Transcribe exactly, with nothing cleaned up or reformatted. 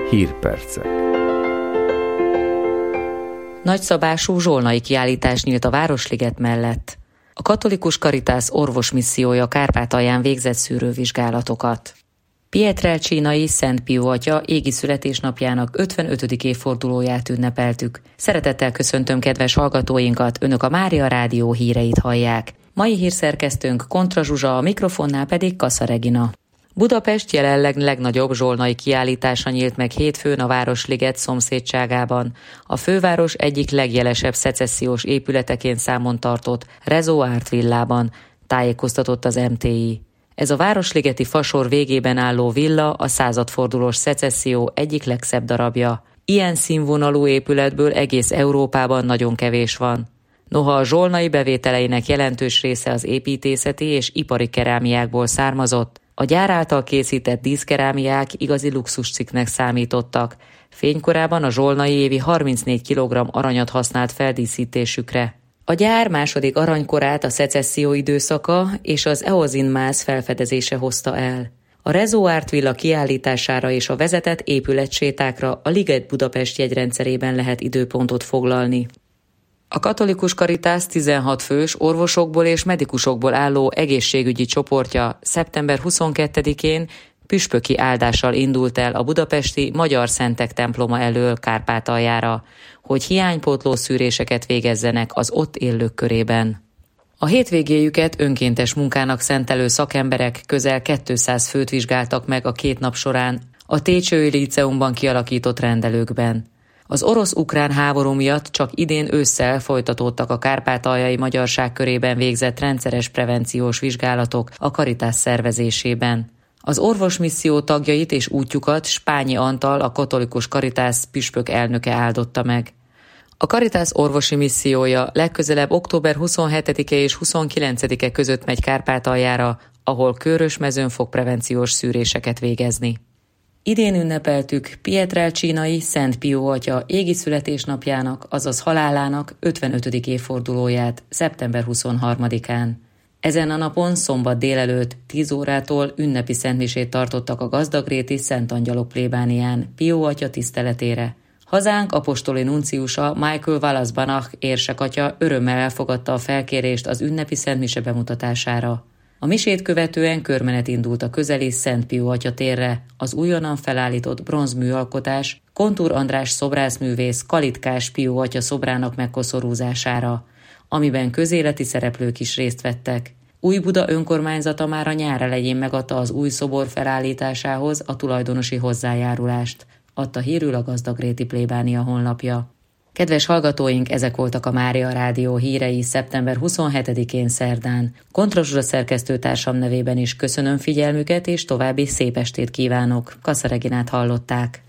Hírpercek. Nagyszabású zsolnai kiállítás nyílt a Városliget mellett. A Katolikus Caritas orvosmissziója Kárpátalján végzett szűrővizsgálatokat. Pietrelcinai Szent Pió atya égi születésnapjának ötvenötödik évfordulóját ünnepeltük. Szeretettel köszöntöm kedves hallgatóinkat, önök a Mária Rádió híreit hallják. Mai hírszerkesztőnk Kontra Zsuzsa, a mikrofonnál pedig Kassa Regina. Budapest jelenleg legnagyobb zsolnai kiállítása nyílt meg hétfőn a Városliget szomszédságában. A főváros egyik legjelesebb szecessziós épületeként számon tartott Rezo Art villában, tájékoztatott az em té i. Ez a városligeti fasor végében álló villa a századfordulós szecesszió egyik legszebb darabja. Ilyen színvonalú épületből egész Európában nagyon kevés van. Noha a zsolnai bevételeinek jelentős része az építészeti és ipari kerámiákból származott, a gyár által készített díszkerámiák igazi luxuscikknek számítottak. Fénykorában a zsolnai évi harmincnégy kilogramm aranyat használt feldíszítésükre. A gyár második aranykorát a szecesszió időszaka és az eozinmáz felfedezése hozta el. A Rezo Art villa kiállítására és a vezetett épületsétákra a Liget Budapest jegyrendszerében lehet időpontot foglalni. A Katolikus Caritas tizenhat fős orvosokból és medikusokból álló egészségügyi csoportja szeptember huszonkettedikén püspöki áldással indult el a budapesti Magyar Szentek temploma elől Kárpátaljára, hogy hiánypótló szűréseket végezzenek az ott élők körében. A hétvégéjüket önkéntes munkának szentelő szakemberek közel kétszáz főt vizsgáltak meg a két nap során a Técsői Líceumban kialakított rendelőkben. Az orosz-ukrán háború miatt csak idén ősszel folytatódtak a kárpátaljai magyarság körében végzett rendszeres prevenciós vizsgálatok a Caritas szervezésében. Az orvosmisszió tagjait és útjukat Spányi Antal, a Katolikus Caritas püspök elnöke áldotta meg. A Caritas orvosi missziója legközelebb október huszonhetedike és huszonkilencedike között megy Kárpátaljára, ahol Körösmezőn fog prevenciós szűréseket végezni. Idén ünnepeltük Pietrelcinai Szent Pió atya égi születésnapjának, azaz halálának ötvenötödik évfordulóját szeptember huszonharmadikán. Ezen a napon szombat délelőtt tíz órától ünnepi szentmisét tartottak a Gazdagréti Szent Angyalok plébánián Pió atya tiszteletére. Hazánk apostoli nunciusa Michael Wallace-Banach érsekatya örömmel elfogadta a felkérést az ünnepi szentmise bemutatására. A misét követően körmenet indult a közeli Szent Pió atya térre, az újonnan felállított bronzműalkotás Kontúr András szobrászművész Kalitkás Pió atya szobrának megkoszorúzására, amiben közéleti szereplők is részt vettek. Újbuda önkormányzata már a nyár elején megadta az új szobor felállításához a tulajdonosi hozzájárulást, adta hírül a Gazdagréti plébánia honlapja. Kedves hallgatóink, ezek voltak a Mária Rádió hírei szeptember huszonhetedikén szerdán. Kontra Zsuzsa szerkesztőtársam nevében is köszönöm figyelmüket, és további szép estét kívánok. Kassa Reginát hallották.